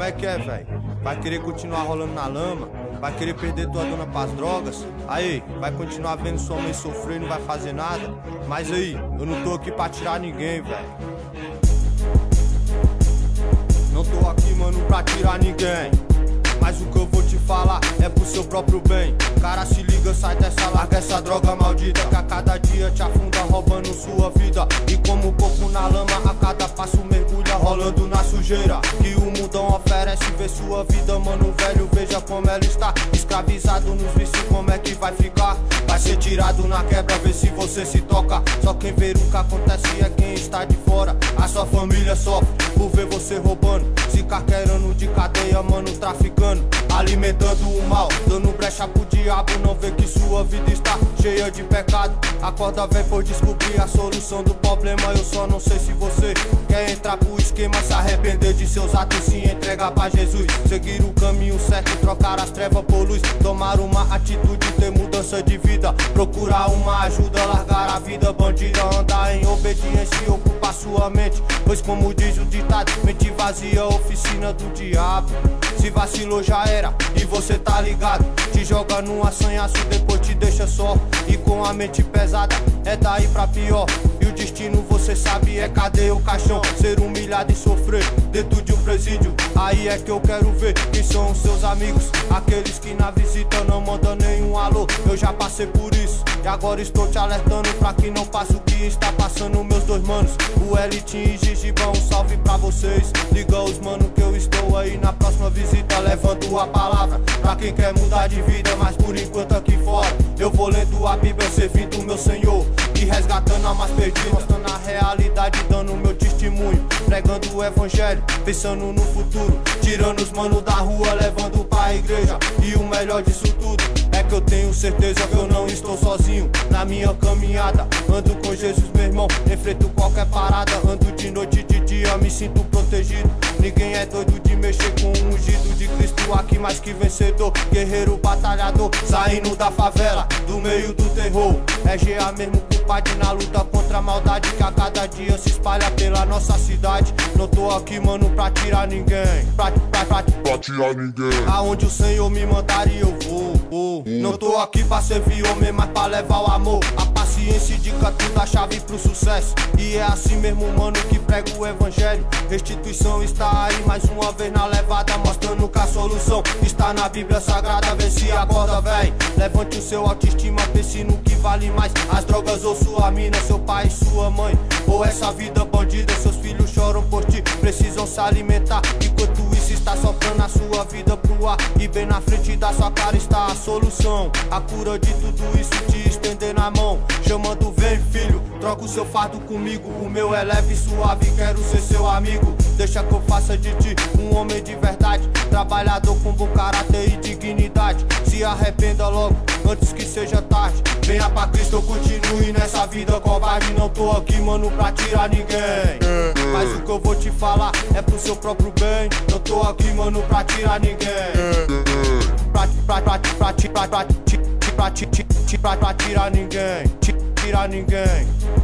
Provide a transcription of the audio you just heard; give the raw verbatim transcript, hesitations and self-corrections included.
Como é que é, velho? Vai querer continuar rolando na lama? Vai querer perder tua dona pras drogas? Aí, vai continuar vendo sua mãe sofrer e não vai fazer nada? Mas aí, eu não tô aqui pra tirar ninguém, velho. Não tô aqui, mano, pra tirar ninguém. Mas o que eu vou te falar é pro seu próprio bem. Cara, se liga, sai dessa, larga essa droga maldita, que a cada dia te afunda roubando sua vida. E como o coco na lama, a cada passo mergulha rolando na sujeira que o mundão oferece. Vê sua vida, mano, velho, veja como ela está. Escravizado nos vícios, como é que vai ficar? Vai ser tirado na quebra, vê se você se toca. Só quem vê o que acontece é quem está de fora. A sua família sofre por ver você roubando, se carqueirando de cadeia, mano, traficando, alimentando o mal, dando brecha pro diabo. Não vê que sua vida está cheia de pecado. Acorda, vem por descobrir a solução do problema. Eu só não sei se você quer entrar pro esquema, se arrepender de seus atos e se entregar pra Jesus. Seguir o caminho certo, trocar as trevas por luz, tomar uma atitude, ter mudança de vida, procurar uma ajuda, largar a vida bandida, andar em obediência e ocupar sua mente. Pois como diz o ditado, mente vazia, oficina do diabo. Se vacilou já era, e você tá ligado. Te joga num assanhaço, depois te deixa só. E com a mente pesada, é daí pra pior. E o destino você sabe, é cadeia ou caixão. Ser humilhado e sofrer dentro de um presídio. Aí é que eu quero ver quem são os seus amigos, aqueles que na visita não mandam nenhum alô. Eu já passei por isso, e agora estou te alertando pra que não passe o que está passando meus dois manos, o Elitinho e Gigibão. Um salve pra vocês, liga os mano que eu estou aí na próxima visita, levando a palavra pra quem quer mudar de vida. Mas por enquanto aqui fora, eu vou lendo a Bíblia, servindo o meu Senhor e resgatando a mais perdida, mostrando a realidade, dando meu testemunho, pregando o evangelho, pensando no futuro, tirando os manos da rua, levando pra igreja. E o melhor disso tudo é que eu tenho certeza que eu não estou sozinho na minha caminhada. Ando com Jesus, meu irmão, enfrento qualquer parada, ando de noite e de dia, me sinto protegido. Ninguém é doido de mexer com o ungido de Cristo aqui, mais que vencedor, guerreiro batalhador, saindo da favela, do meio do terror. É G A mesmo culpado na luta contra a maldade que a cada dia se espalha pela nossa cidade. Não tô aqui, mano, pra tirar ninguém, pra, pra, pra, pra tirar ninguém. Aonde o Senhor me mandar e eu vou, vou. Não tô aqui pra servir homem, mas pra levar o amor. A paciência indica tudo, a chave pro sucesso. E é assim mesmo, mano, que prega o evangelho. Restituição está aí mais uma vez na levada, mostrando que a solução está na Bíblia Sagrada. Vê se acorda, véi, levante o seu autoestima, pense no que vale mais, as drogas ou sua mina, seu pai e sua mãe, ou essa vida bandida. Seus filhos choram por ti, precisam se alimentar, enquanto isso está soprando a sua vida pro ar. E bem na frente da sua cara está a solução, a cura de tudo isso, te estender na mão, chamando vem filho, troca o seu fardo comigo. O meu é leve e suave, quero ser seu amigo. Deixa que eu faça de ti um homem de verdade, trabalhador com bom caráter e dignidade. Se arrependa logo, antes que seja tarde. Venha pra Cristo, eu continue nessa vida covarde. Não tô aqui, mano, pra tirar ninguém, mas o que eu vou te falar é pro seu próprio bem. Não tô aqui, mano, pra tirar ninguém, pra, pra, pra, pra, pra, pra, pra, pra, pra, pra, pra tirar ninguém, tirar ninguém.